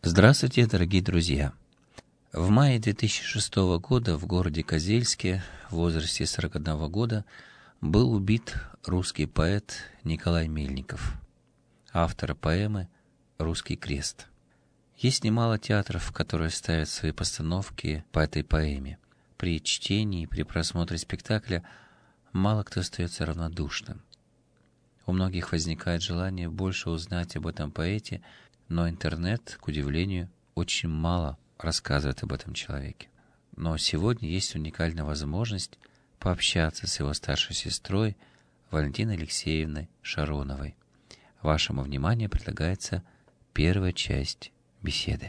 Здравствуйте, дорогие друзья! В мае 2006 года в городе Козельске в возрасте 41 года был убит русский поэт Николай Мельников, автор поэмы «Русский крест». Есть немало театров, которые ставят свои постановки по этой поэме. При чтении, при просмотре спектакля мало кто остается равнодушным. У многих возникает желание больше узнать об этом поэте, но интернет, к удивлению, очень мало рассказывает об этом человеке. Но сегодня есть уникальная возможность пообщаться с его старшей сестрой Валентиной Алексеевной Шароновой. Вашему вниманию предлагается первая часть беседы.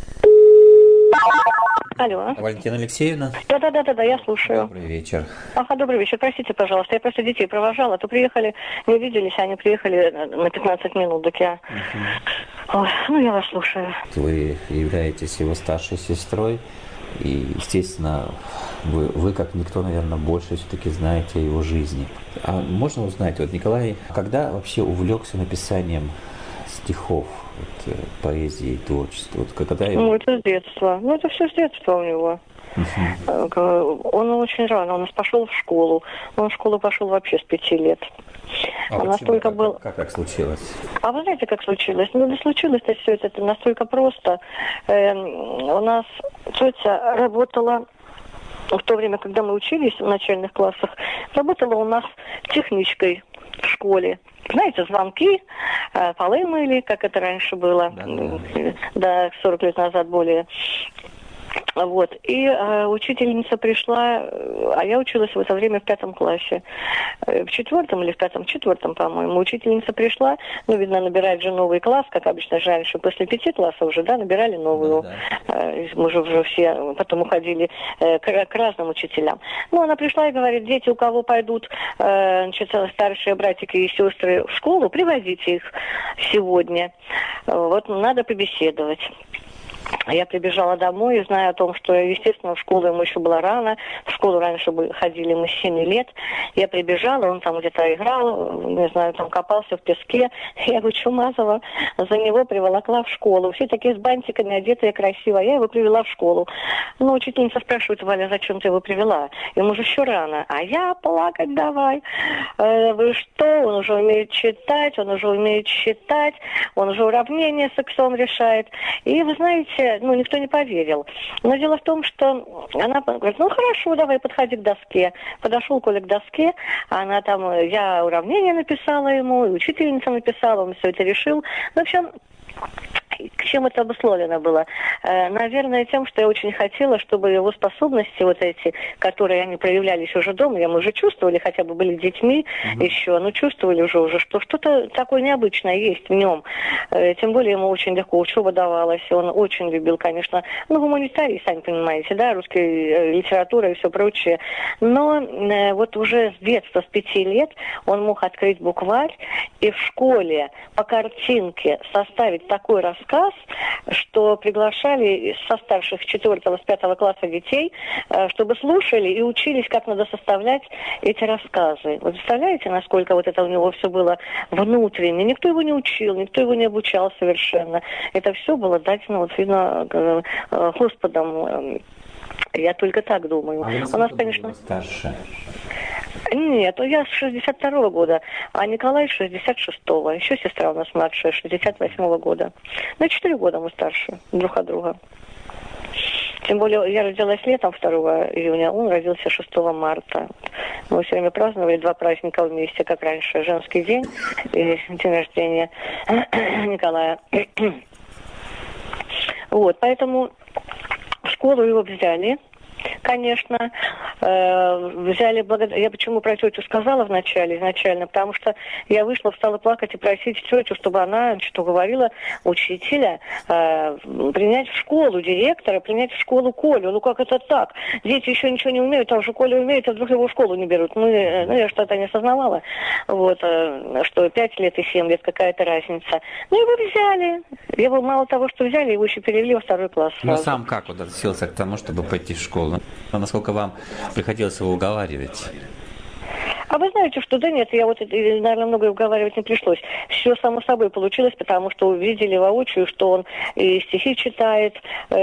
Алло. Валентина Алексеевна? Да, я слушаю. Добрый вечер. Ага, добрый вечер. Простите, пожалуйста, я просто детей провожала. То приехали, не виделись, они приехали на 15 минут, так я... Ой, я вас слушаю. Вы являетесь его старшей сестрой, и, естественно, вы как никто, наверное, больше все-таки знаете о его жизни. А можно узнать, Николай, когда вообще увлекся написанием стихов, поэзии, творчества? Когда это с детства. Это все с детства у него. Он очень рано, он пошел в школу. Он в школу пошел вообще с 5 лет. Настолько был... Как случилось? А вы знаете, как случилось? Случилось-то все это настолько просто. У нас тетя работала в то время, когда мы учились в начальных классах, работала у нас техничкой в школе. Знаете, звонки, полы мыли, как это раньше было, да, 40 лет назад более. И учительница пришла, а я училась в это время в 5 классе. В 4 или в 5? 4, по-моему. Учительница пришла, видно, набирать же новый класс, как обычно же раньше, после 5 классов уже, набирали новую. Да. Мы же уже все потом уходили к разным учителям. Она пришла и говорит: дети, у кого пойдут старшие братики и сестры в школу, привозите их сегодня. Надо побеседовать. Я прибежала домой и знаю о том, что, естественно, в школу ему еще было рано. В школу раньше ходили мы с 7 лет. Я прибежала, он там где-то играл, не знаю, там копался в песке. Я его Чумазова за него приволокла в школу. Все такие с бантиками, одетые красиво. Я его привела в школу. Учительница спрашивает: Валя, зачем ты его привела? Ему же еще рано. А я плакать давай. Вы что? Он уже умеет читать, он уже умеет считать, он уже уравнения с иксом решает. И вы знаете, никто не поверил. Но дело в том, что она говорит: хорошо, давай, подходи к доске. Подошел Коля к доске, она там, я уравнение написала ему, и учительница написала, он все это решил. В общем, к чем это обусловлено было? Наверное, тем, что я очень хотела, чтобы его способности эти, которые они проявлялись уже дома, мы уже чувствовали, хотя бы были детьми еще, чувствовали уже, что что-то такое необычное есть в нем. Тем более ему очень легко учеба давалась, он очень любил, конечно, гуманитарий, сами понимаете, да, русская литература и все прочее. Но уже с детства, с 5 лет, он мог открыть букварь и в школе по картинке составить такой рассказ, что приглашали со старших 4-го, с 5 класса детей, чтобы слушали и учились, как надо составлять эти рассказы. Вы представляете, насколько это у него все было внутренне? Никто его не учил, никто его не обучал совершенно. Это все было дано, видно, Господом. Я только так думаю. У нас, конечно, старше. Нет, я с 62-го года, а Николай с 66-го. Еще сестра у нас младшая, 68-го года. 4 года мы старше друг от друга. Тем более, я родилась летом 2 июня, он родился 6 марта. Мы все время праздновали 2 праздника вместе, как раньше. Женский день и день рождения Николая. Поэтому в школу его взяли. Конечно, взяли Я почему про тетю сказала изначально, потому что я вышла, стала плакать и просить тетю, чтобы она что говорила учителя принять в школу директора, принять в школу Колю. Как это так? Дети еще ничего не умеют, а уже Коля умеет, а вдруг его в школу не берут. Я что-то не осознавала, что 5 лет и 7 лет какая-то разница. Его взяли. Его мало того, что взяли, его еще перевели во 2 класс. Сам как относился к тому, чтобы пойти в школу? Насколько вам приходилось его уговаривать? А вы знаете, что да нет, я вот, наверное, много уговаривать не пришлось. Все само собой получилось, потому что увидели воочию, что он и стихи читает,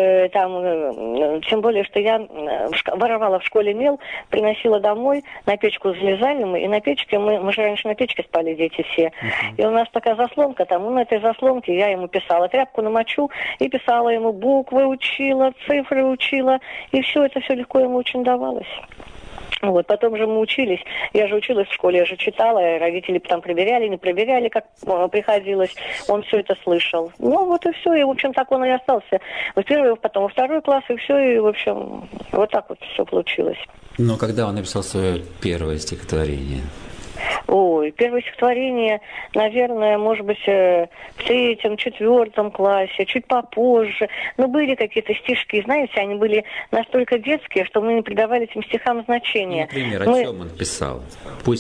тем более, что я воровала в школе мел, приносила домой, на печку залезали мы, и на печке, мы же раньше на печке спали, дети все, и у нас такая заслонка там, на этой заслонке я ему писала, тряпку намочу, и писала ему, буквы учила, цифры учила, и все это все легко ему очень давалось. Вот, потом же мы учились, я же училась в школе, я же читала, родители там проверяли, не проверяли, как приходилось, он все это слышал. Ну, вот и все, и, в общем, так он и остался. В первый, потом во второй класс, и все, и, в общем, вот так вот все получилось. Но когда он написал свое первое стихотворение? Ой, первое стихотворение, наверное, может быть, в 3-м, 4-м классе, чуть попозже. Но были какие-то стишки, знаете, они были настолько детские, что мы не придавали этим стихам значения. Например, о чем он писал? Пусть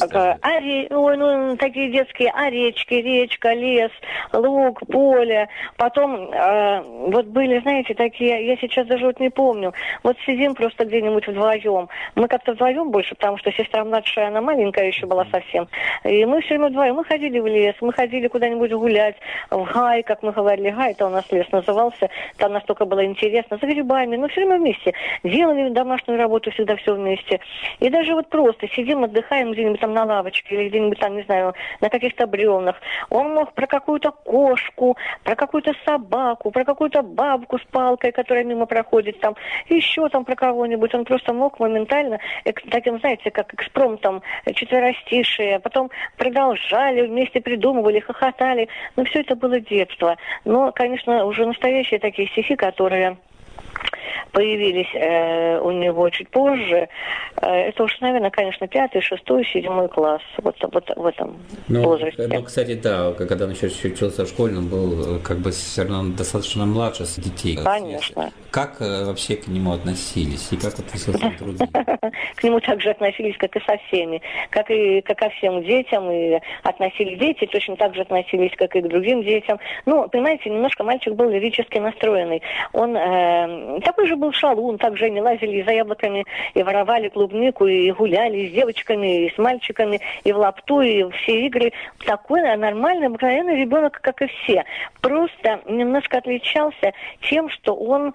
такие детские, речка, лес, луг, поле. Потом, вот были, знаете, такие, я сейчас даже вот не помню. Вот сидим просто где-нибудь вдвоем. Мы как-то вдвоем больше, потому что сестра младшая, она маленькая еще была совсем. И мы все время вдвоем. Мы ходили в лес, мы ходили куда-нибудь гулять, в гай, как мы говорили. Гай, это у нас лес назывался. Там настолько было интересно. За грибами. Но все время вместе. Делали домашнюю работу всегда все вместе. И даже вот просто сидим, отдыхаем где-нибудь там на лавочке или где-нибудь там, не знаю, на каких-то бревнах. Он мог про какую-то кошку, про какую-то собаку, про какую-то бабку с палкой, которая мимо проходит там, еще там про кого-нибудь. Он просто мог моментально, таким, знаете, как экспромтом, четверостишие, потом продолжали, вместе придумывали, хохотали. Но все это было детство. Но, конечно, уже настоящие такие стихи, которые появились у него чуть позже, это уж, наверное, конечно, 5-й, 6-й, 7-й класс, вот в этом возрасте. Но, кстати, да, когда он еще учился в школе, он был как бы все равно достаточно младше детей. Конечно. Как вообще к нему относились и как относился к другим? К нему также относились, как и со всеми, как ко всем детям, и относились дети, точно так же относились, как и к другим детям. Ну, понимаете, немножко мальчик был лирически настроенный. Он такой же был шалун, так же они лазили за яблоками и воровали клубнику, и гуляли и с девочками, и с мальчиками, и в лапту, и все игры. Такой нормальный, обыкновенный ребенок, как и все. Просто немножко отличался тем, что он,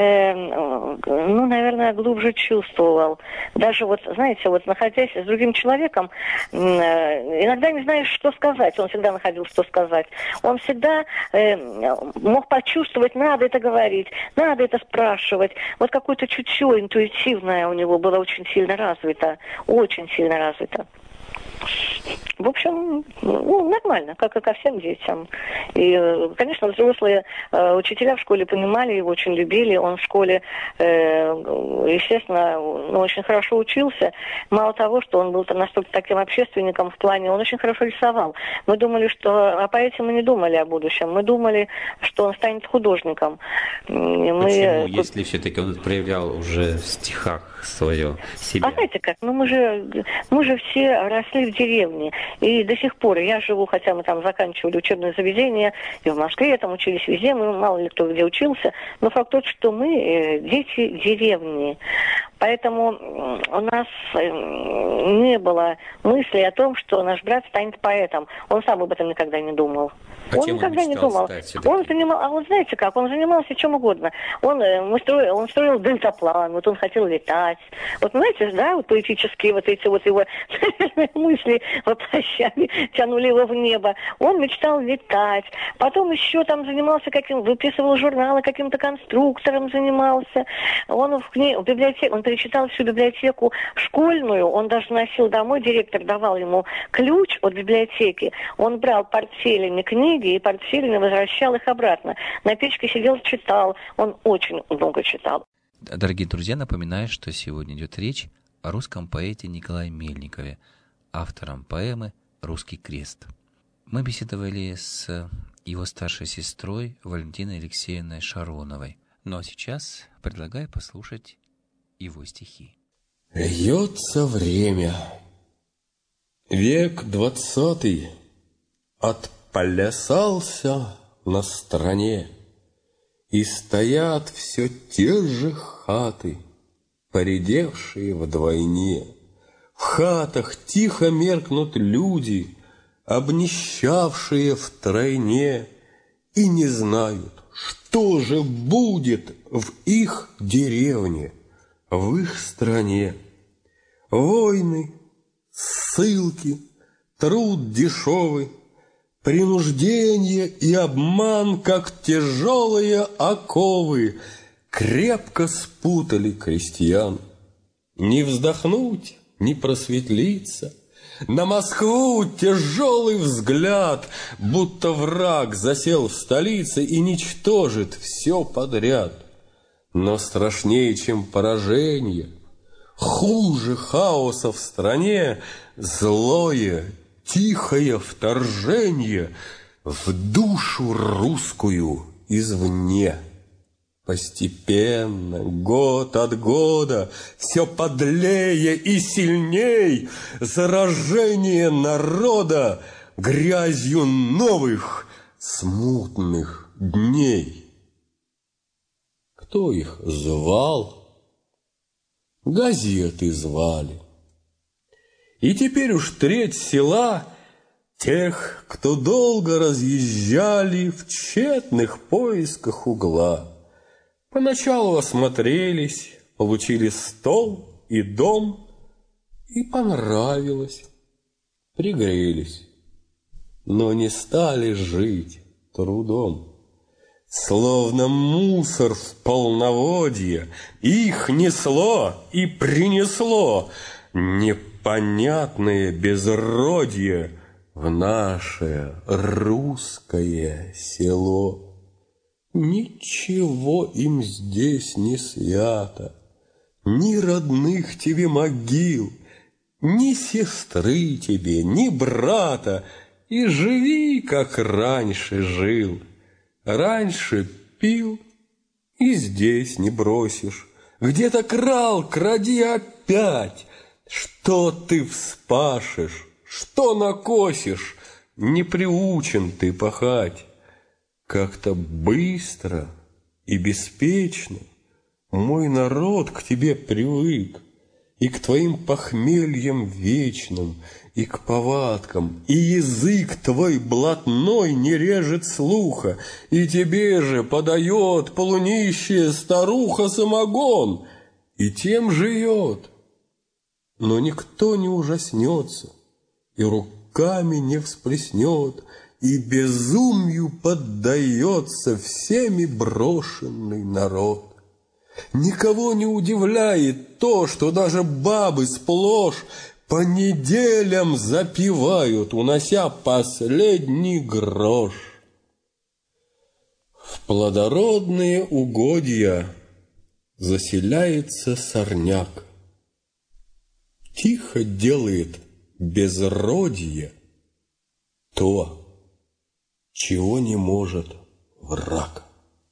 наверное, глубже чувствовал. Даже вот, знаете, вот находясь с другим человеком, иногда не знаешь, что сказать. Он всегда находил, что сказать. Он всегда мог почувствовать, надо это говорить, надо это спрашивать. Вот какое-то чутье интуитивное у него было очень сильно развито. Очень сильно развито. В общем, нормально, как и ко всем детям. И, конечно, взрослые учителя в школе понимали его, очень любили. Он в школе, естественно, очень хорошо учился. Мало того, что он был настолько таким общественником в плане, он очень хорошо рисовал. Мы думали, что о поэте мы не думали о будущем. Мы думали, что он станет художником. Почему, если все-таки он проявлял уже в стихах свое себя? А знаете как, мы же все росли в деревне. И до сих пор я живу, хотя мы там заканчивали учебное заведение, и в Москве там учились везде, мы мало ли кто где учился, но факт тот, что мы дети деревни. Поэтому у нас не было мысли о том, что наш брат станет поэтом. Он сам об этом никогда не думал. Он никогда не думал. Он знаете как, он занимался чем угодно. Он строил дельтаплан, вот он хотел летать. Вот знаете, да, вот поэтические вот эти вот его мысли воплощали, тянули его в небо. Он мечтал летать. Потом еще там занимался выписывал журналы, каким-то конструктором занимался. Он в библиотеке, он перечитал всю библиотеку школьную, он даже носил домой, директор давал ему ключ от библиотеки. Он брал портфелями книги и портфелями возвращал их обратно. На печке сидел, читал. Он очень много читал. Дорогие друзья, напоминаю, что сегодня идет речь о русском поэте Николае Мельникове, автором поэмы «Русский крест». Мы беседовали с его старшей сестрой Валентиной Алексеевной Шароновой. Ну а сейчас предлагаю послушать его стихи. Льется время, век 20 отплясался на стране, и стоят все те же хаты, поредевшие вдвойне. В хатах тихо меркнут люди, обнищавшие втройне, и не знают, что же будет в их деревне, в их стране. Войны, ссылки, труд дешевый, принуждение и обман, как тяжелые оковы, крепко спутали крестьян. Не вздохнуть, не просветлиться. На Москву тяжелый взгляд, будто враг засел в столице и ничтожит все подряд. Но страшнее, чем поражение, хуже хаоса в стране, злое, тихое вторжение в душу русскую извне. Постепенно, год от года, все подлее и сильней заражение народа грязью новых смутных дней. Кто их звал? Газеты звали. И теперь уж треть села тех, кто долго разъезжали в тщетных поисках угла. Поначалу осмотрелись, получили стол и дом, и понравилось, пригрелись, но не стали жить трудом. Словно мусор в полноводье, их несло и принесло непонятное безродье в наше русское село. Ничего им здесь не свято, ни родных тебе могил, ни сестры тебе, ни брата, и живи, как раньше жил. Раньше пил, и здесь не бросишь. Где-то крал, кради опять. Что ты вспашешь, что накосишь, не приучен ты пахать. Как-то быстро и беспечно мой народ к тебе привык, и к твоим похмельям вечным, и к повадкам, и язык твой блатной не режет слуха, и тебе же подает полунищая старуха самогон, и тем живет. Но никто не ужаснется, и руками не всплеснет, и безумию поддается всеми брошенный народ. Никого не удивляет то, что даже бабы сплошь по неделям запивают, унося последний грош. В плодородные угодья заселяется сорняк, тихо делает безродье то, чего не может враг.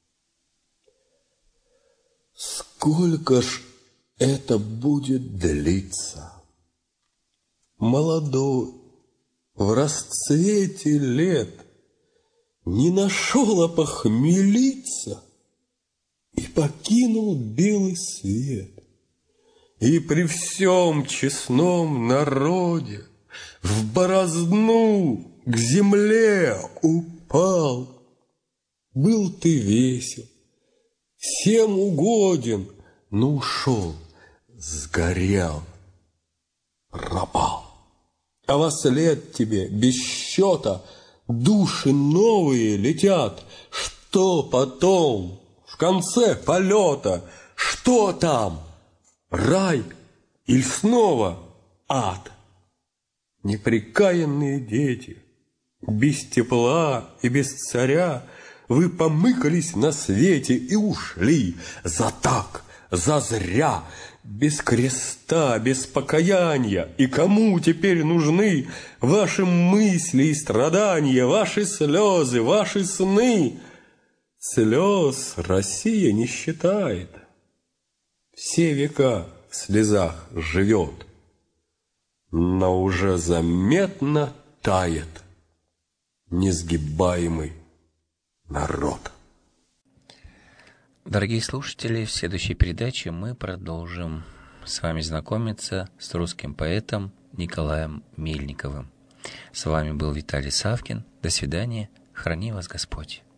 Сколько ж это будет длиться? Молодой, в расцвете лет, не нашел опохмелиться и покинул белый свет. И при всем честном народе в борозну к земле упал. Был ты весел, всем угоден, но ушел, сгорел, пропал. А во след тебе без счета души новые летят. Что потом, в конце полета, что там, рай или снова ад? Непрекаянные дети, без тепла и без царя, вы помыкались на свете и ушли за так, за зря, без креста, без покаяния. И кому теперь нужны ваши мысли и страдания, ваши слезы, ваши сны? Слез Россия не считает, все века в слезах живет, но уже заметно тает несгибаемый народ. Дорогие слушатели, в следующей передаче мы продолжим с вами знакомиться с русским поэтом Николаем Мельниковым. С вами был Виталий Савкин. До свидания. Храни вас Господь.